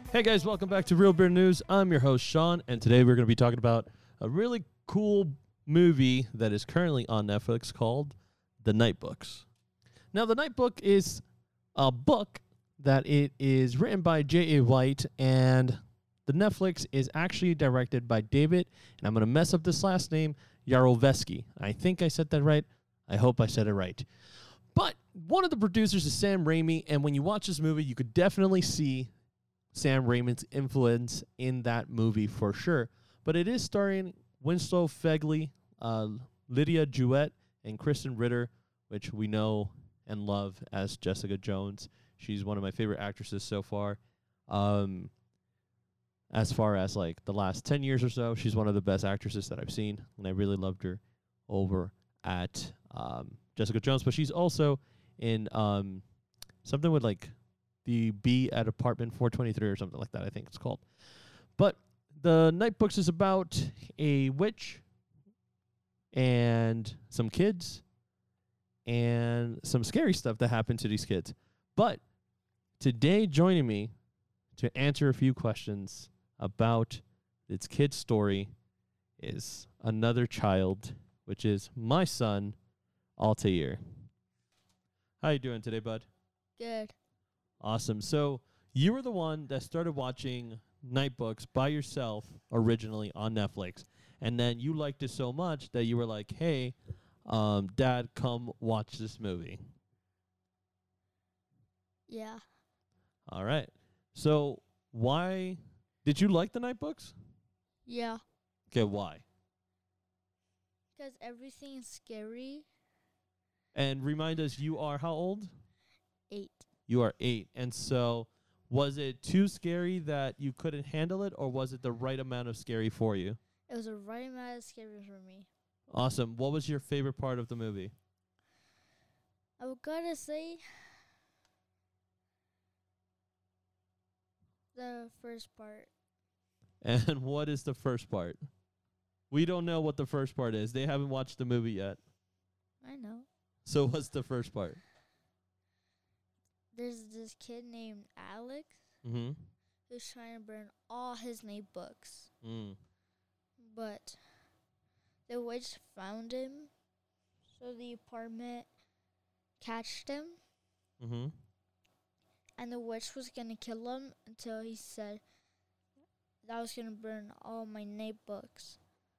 Hey guys, welcome back to Real Beer News. I'm your host, Sean, and today we're going to be talking about a really cool movie that is currently on Netflix called The Notebooks. Now, The Notebook is a book that it is written by J.A. White, and the Netflix is actually directed by David, and I'm going to mess up this last name, Yarovesky. I think I said that right. I hope I said it right. But one of the producers is Sam Raimi, and when you watch this movie, you could definitely see Sam Raimi's influence in that movie for sure. But it is starring Winslow Fegley, Lydia Jewett, and Kristen Ritter, which we know and love as Jessica Jones. She's one of my favorite actresses so far. As far as like the last 10 years or so, she's one of the best actresses that I've seen, and I really loved her over at Jessica Jones. But she's also in something with like the B at Apartment 423 or something like that, I think it's called. But The Notebooks is about a witch and some kids and some scary stuff that happened to these kids. But today, joining me to answer a few questions about its kid's story is another child, which is my son, Altair. How you doing today, bud? Good. Awesome. So you were the one that started watching Notebooks by yourself originally on Netflix, and then you liked it so much that you were like, hey, Dad, come watch this movie. Yeah. All right. So why did you like the Notebooks? Yeah. Okay, why? Because everything is scary. And remind us, you are how old? 8. You are 8. And so was it too scary that you couldn't handle it, or was it the right amount of scary for you? It was a right amount of scary for me. Awesome. What was your favorite part of the movie? I would gotta say the first part. And what is the first part? We don't know what the first part is. They haven't watched the movie yet. I know. So what's the first part? There's this kid named Alex Mm-hmm. who's trying to burn all his notebooks. But the witch found him, so the apartment catched him, Mm-hmm. and the witch was gonna kill him until he said that I was gonna burn all my notebooks.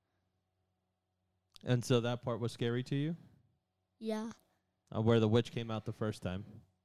And so that part was scary to you? Yeah. Where the witch came out the first time.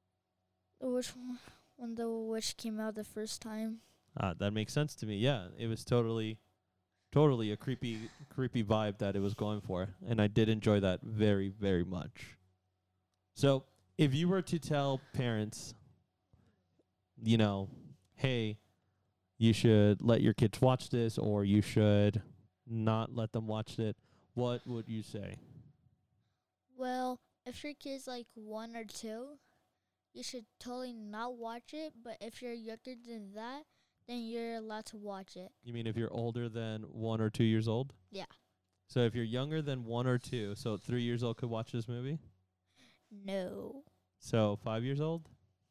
When the witch came out the first time. That makes sense to me. Yeah, it was totally a creepy vibe that it was going for. And I did enjoy that very, very much. So if you were to tell parents, you know, hey, you should let your kids watch this, or you should not let them watch it, what would you say? Well, if your kid's like 1 or 2, you should totally not watch it. But if you're younger than that, then you're allowed to watch it. You mean if you're older than 1 or 2 years old? Yeah. So if you're younger than 1 or 2, so 3 years old could watch this movie? No. So 5 years old?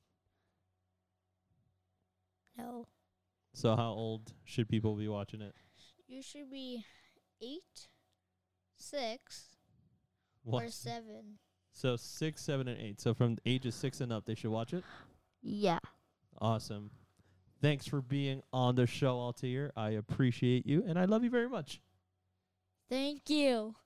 No. So how old should people be watching it? You should be 8, 6, What? or 7. So 6, 7, and 8. So from ages 6 and up, they should watch it? Yeah. Awesome. Thanks for being on the show, Altair. I appreciate you, and I love you very much. Thank you.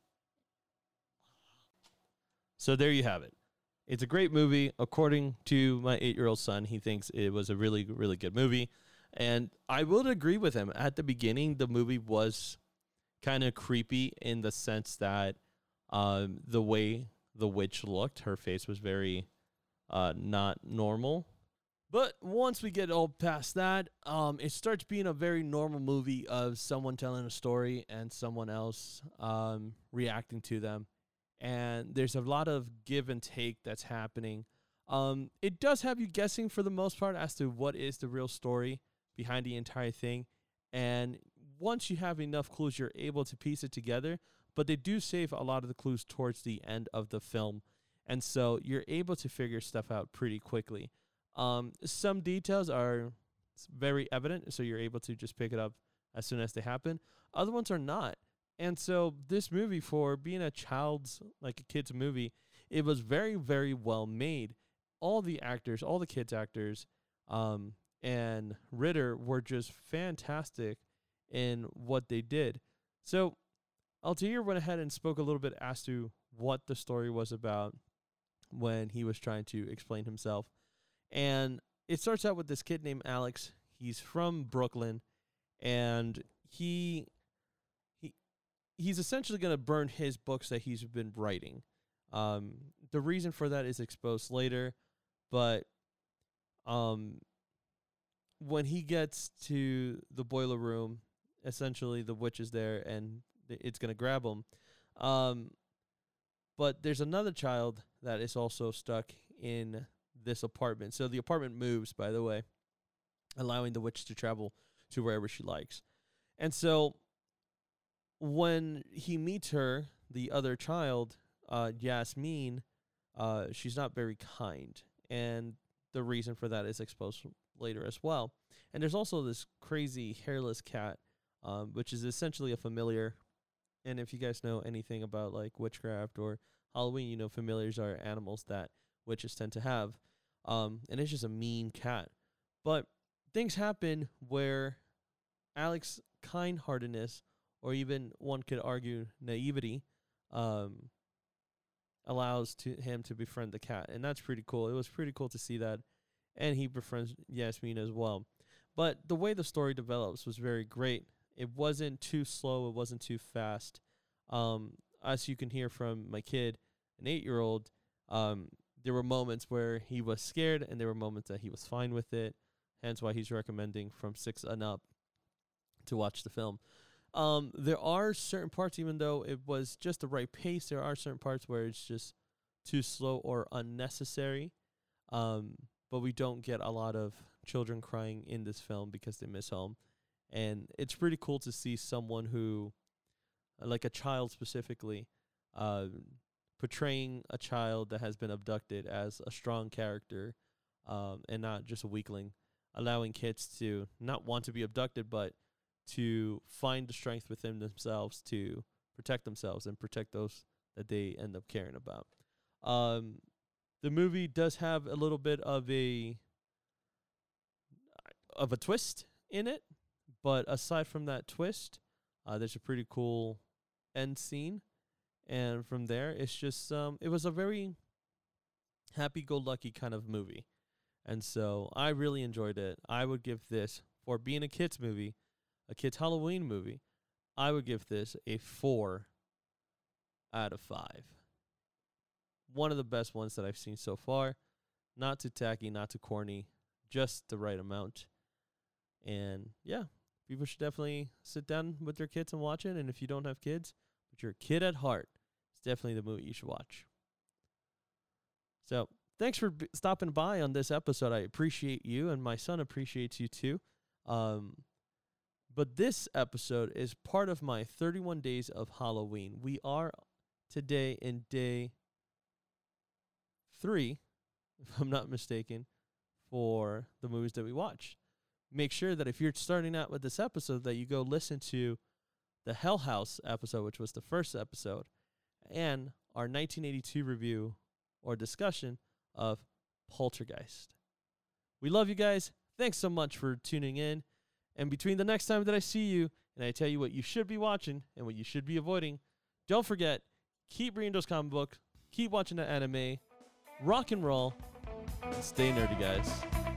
So there you have it. It's a great movie. According to my 8-year-old son, he thinks it was a really, really good movie. And I will agree with him. At the beginning, the movie was kind of creepy in the sense that the way the witch looked, her face was very not normal. But once we get all past that, it starts being a very normal movie of someone telling a story and someone else reacting to them. And there's a lot of give and take that's happening. It does have you guessing for the most part as to what is the real story behind the entire thing. And once you have enough clues, you're able to piece it together. But they do save a lot of the clues towards the end of the film. And so you're able to figure stuff out pretty quickly. Some details are it's very evident, so you're able to just pick it up as soon as they happen. Other ones are not. And so this movie, for being a kid's movie, it was very, very well made. All the actors, all the kids actors, and Ritter were just fantastic in what they did. So Altair went ahead and spoke a little bit as to what the story was about when he was trying to explain himself. And it starts out with this kid named Alex. He's from Brooklyn, and he's essentially going to burn his books that he's been writing. The reason for that is exposed later, but when he gets to the boiler room, essentially the witch is there, and it's going to grab him. But there's another child that is also stuck in this apartment. So the apartment moves, by the way, allowing the witch to travel to wherever she likes. And so when he meets her, the other child, Yasmin, she's not very kind. And the reason for that is exposed later as well. And there's also this crazy hairless cat, which is essentially a familiar. And if you guys know anything about like witchcraft or Halloween, you know familiars are animals that witches tend to have. And it's just a mean cat. But things happen where Alex's kind-heartedness, or even one could argue naivety, allows him to befriend the cat. And that's pretty cool. It was pretty cool to see that. And he befriends Yasmin as well. But the way the story develops was very great. It wasn't too slow. It wasn't too fast. As you can hear from my kid, an 8-year-old, there were moments where he was scared, and there were moments that he was fine with it. Hence why he's recommending from 6 and up to watch the film. There are certain parts, even though it was just the right pace, there are certain parts where it's just too slow or unnecessary. But we don't get a lot of children crying in this film because they miss home. And it's pretty cool to see someone who, like a child specifically, portraying a child that has been abducted as a strong character, and not just a weakling, allowing kids to not want to be abducted, but to find the strength within themselves to protect themselves and protect those that they end up caring about. The movie does have a little bit of a twist in it, but aside from that twist, there's a pretty cool end scene, and from there, it's just it was a very happy-go-lucky kind of movie, and so I really enjoyed it. I would give this, for being a kids movie, a kids Halloween movie, I would give this a 4 out of 5. One of the best ones that I've seen so far. Not too tacky, not too corny, just the right amount. And yeah, people should definitely sit down with their kids and watch it. And if you don't have kids, but you're a kid at heart, it's definitely the movie you should watch. So thanks for stopping by on this episode. I appreciate you, and my son appreciates you too. But this episode is part of my 31 days of Halloween. We are today in day 3, if I'm not mistaken, for the movies that we watch. Make sure that if you're starting out with this episode, that you go listen to the Hell House episode, which was the first episode, and our 1982 review or discussion of Poltergeist. We love you guys. Thanks so much for tuning in. And between the next time that I see you and I tell you what you should be watching and what you should be avoiding, don't forget, keep reading those comic books, keep watching the anime, rock and roll, and stay nerdy, guys.